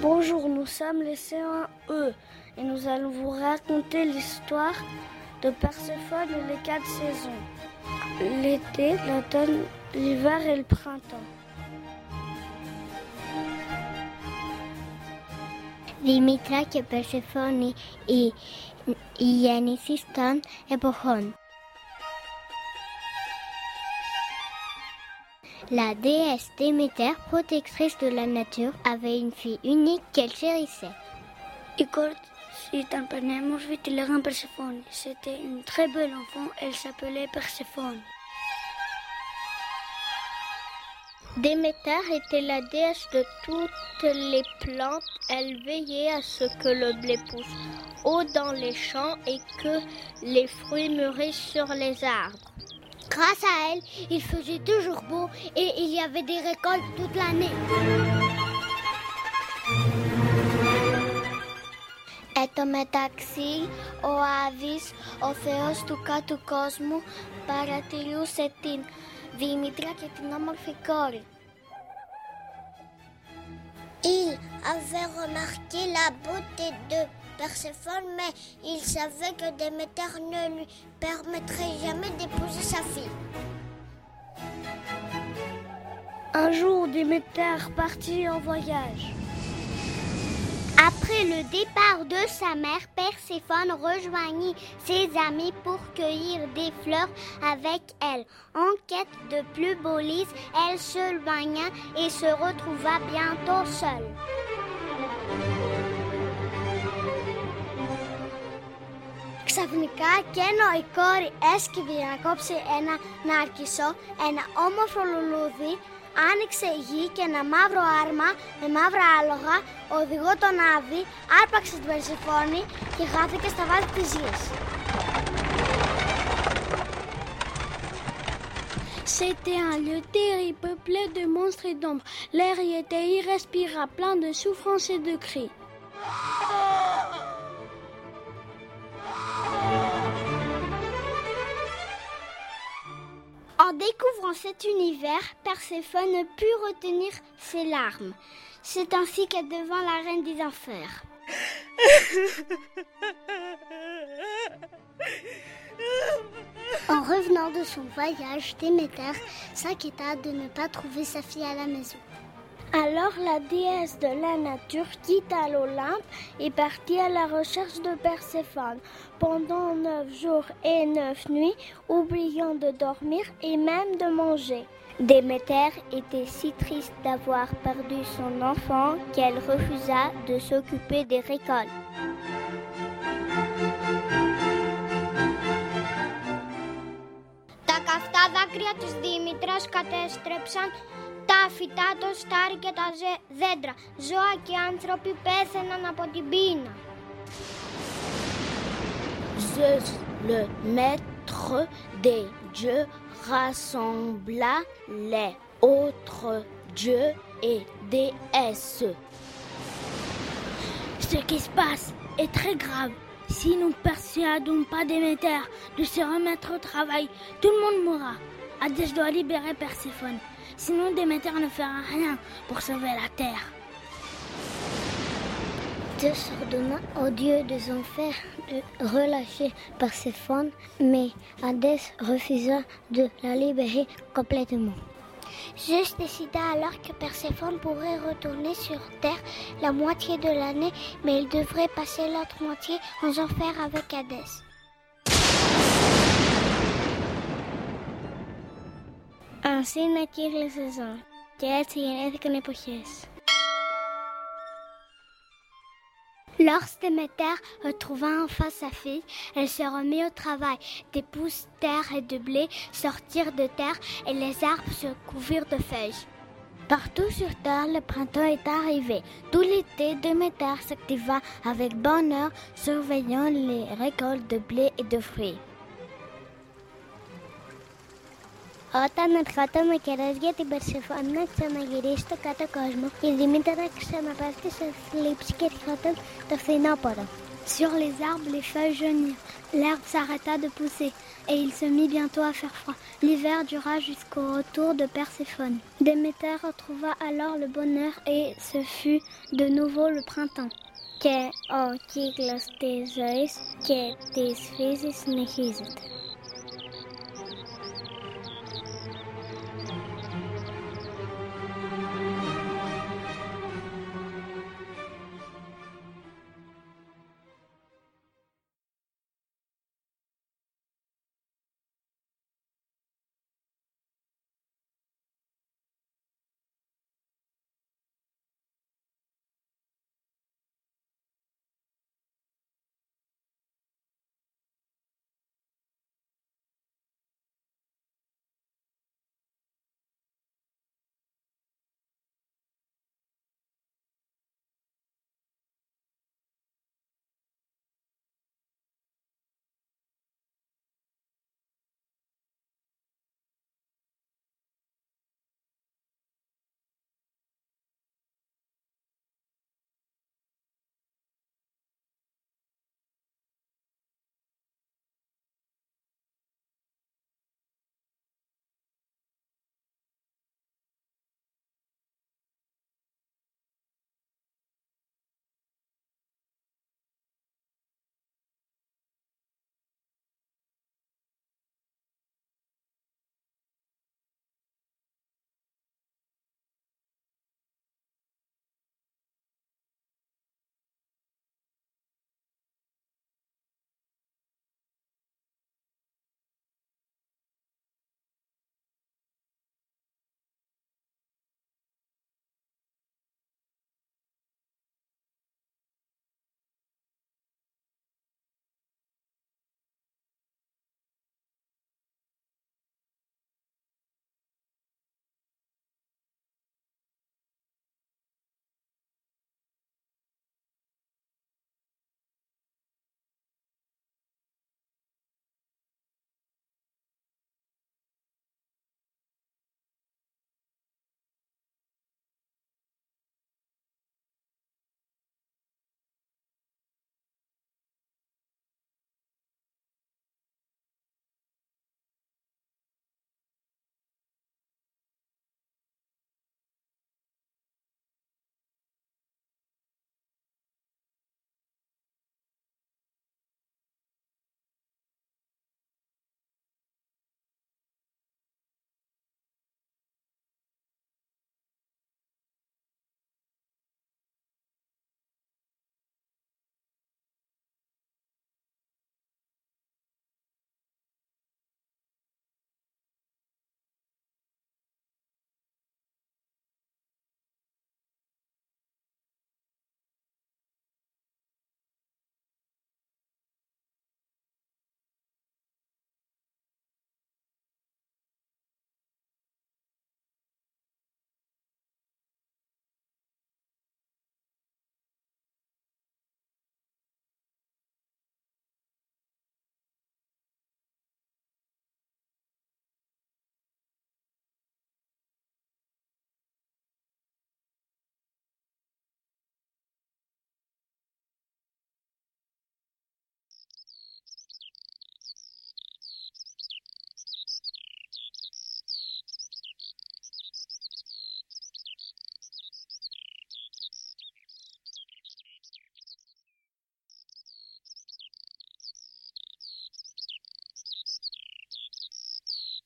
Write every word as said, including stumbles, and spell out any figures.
Bonjour, nous sommes les C un E et nous allons vous raconter l'histoire de Perséphone et les quatre saisons. L'été, l'automne, l'hiver et le printemps. Δήμητρα και Περσεφόνη η, η γέννηση των εποχών. La déesse Déméter, protectrice de la nature, avait une fille unique qu'elle chérissait. Η κόρη ήταν πανέμορφη, τη λέγαν Περσεφόνη. C'était une très belle enfant, elle s'appelait Perséphone. Déméter était la déesse de toutes les plantes. Elle veillait à ce que le blé pousse haut dans les champs et que les fruits mûrissent sur les arbres. Grâce à elle, il faisait toujours beau et il y avait des récoltes toute l'année. Εν τω μεταξύ, ο Άδης, ο θεός του κάτω κόσμου, παρατηρούσε την Δήμητρα και την όμορφη κόρη. Il avait remarqué la beauté de Perséphone, mais il savait que Déméter ne lui permettrait jamais d'épouser sa fille. Un jour, Déméter partit en voyage. Après le départ de sa mère, Perséphone rejoignit ses amis pour cueillir des fleurs avec elle. En quête de plus beaux lys, elle s'éloigna et se retrouva bientôt seule. Ξαφνικά και ενώ η κόρη έσκυβε για να κόψει ένα νάρκισσο, ένα όμορφο λουλούδι άνοιξε η γη και ένα μαύρο άρμα με μαύρα άλογα, οδηγό τον Άδη, άρπαξε την Περσεφόνη και χάθηκε στα βάθη της γης. C'était un lieu terrible, peuplé de monstres et d'ombres. L'air y était irrespirable, plein de souffrances et de cris. En découvrant cet univers, Perséphone ne put retenir ses larmes. C'est ainsi qu'elle devint la reine des enfers. En revenant de son voyage, Déméter s'inquiéta de ne pas trouver sa fille à la maison. Alors la déesse de la nature quitta l'Olympe et partit à la recherche de Perséphone pendant neuf jours et neuf nuits, oubliant de dormir et même de manger. Déméter était si triste d'avoir perdu son enfant qu'elle refusa de s'occuper des récoltes. Τα καυτά δάκρυα της Δήμητρας κατέστρεψαν τα φυτά, το στάρι και τα δέντρα. Ζώα και άνθρωποι πέθαιναν από την πείνα. Zeus, le maître des dieux, rassembla les autres dieux et déesses. Ce qui se passe est très grave. Si nous ne persuadons pas Déméter de se remettre au travail, tout le monde mourra. Hadès doit libérer Perséphone. Sinon, Déméter ne fera rien pour sauver la terre. Zeus ordonna aux dieux des enfers de relâcher Perséphone, mais Hadès refusa de la libérer complètement. Zeus décida alors que Perséphone pourrait retourner sur terre la moitié de l'année, mais il devrait passer l'autre moitié aux enfers avec Hadès. Ainsi naquirent les saisons και έτσι γεννήθηκαν εποχές. Lorsque Déméter retrouva enfin sa fille, elle se remit au travail. Des pousses, terre et de blé sortirent de terre et les arbres se couvrirent de feuilles. Partout sur terre, le printemps est arrivé. Tout l'été, Déméter s'activa avec bonheur, surveillant les récoltes de blé et de fruits. Όταν ερχόταν ο καιρός για την Περσεφόνη να ξαναγυρίσει στο κάτω κόσμο, η Δήμητρα ξαναπέφτει σε θλίψη και ερχόταν το φθινόπωρο. Sur les arbres, les feuilles jaunirent. L'herbe s'arrêta de pousser, et il se mit bientôt à faire froid. L'hiver dura jusqu'au retour de Perséphone. Déméter retrouva alors le bonheur, et ce fut de nouveau le printemps. Και ο κύκλος της ζωής και της φύσης συνεχίζεται.